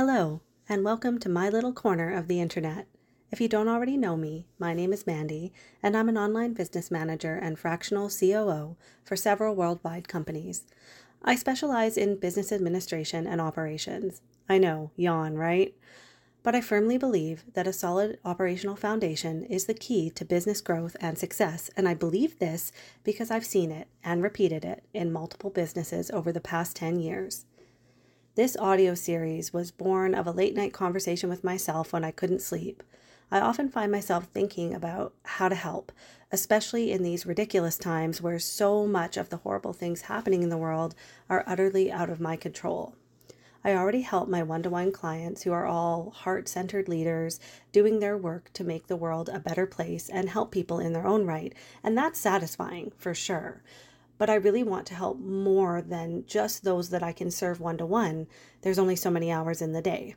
Hello, and welcome to my little corner of the internet. If you don't already know me, my name is Mandy, and I'm an online business manager and fractional COO for several worldwide companies. I specialize in business administration and operations. I know, yawn, right? But I firmly believe that a solid operational foundation is the key to business growth and success, and I believe this because I've seen it and repeated it in multiple businesses over the past 10 years. This audio series was born of a late night conversation with myself when I couldn't sleep. I often find myself thinking about how to help, especially in these ridiculous times where so much of the horrible things happening in the world are utterly out of my control. I already help my one-to-one clients who are all heart-centered leaders doing their work to make the world a better place and help people in their own right, and that's satisfying for sure. But I really want to help more than just those that I can serve one-to-one. There's only so many hours in the day.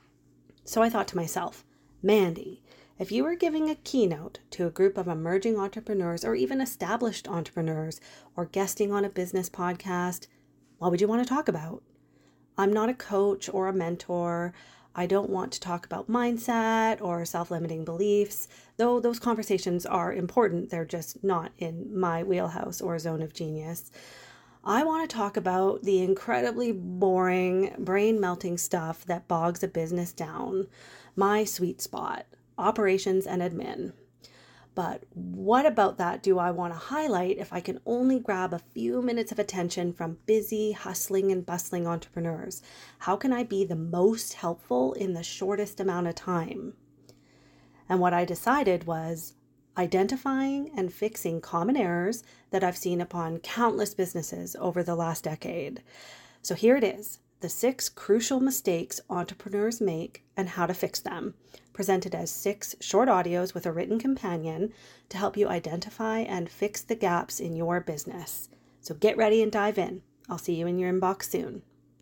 So I thought to myself, Mandy, if you were giving a keynote to a group of emerging entrepreneurs or even established entrepreneurs or guesting on a business podcast, what would you want to talk about? I'm not a coach or a mentor. I don't want to talk about mindset or self-limiting beliefs, though those conversations are important. They're just not in my wheelhouse or zone of genius. I want to talk about the incredibly boring, brain-melting stuff that bogs a business down, my sweet spot, operations and admin. But what about that do I want to highlight if I can only grab a few minutes of attention from busy, hustling, and bustling entrepreneurs? How can I be the most helpful in the shortest amount of time? And what I decided was identifying and fixing common errors that I've seen upon countless businesses over the last decade. So here it is. The 6 crucial mistakes entrepreneurs make and how to fix them, presented as 6 short audios with a written companion to help you identify and fix the gaps in your business. So get ready and dive in. I'll see you in your inbox soon.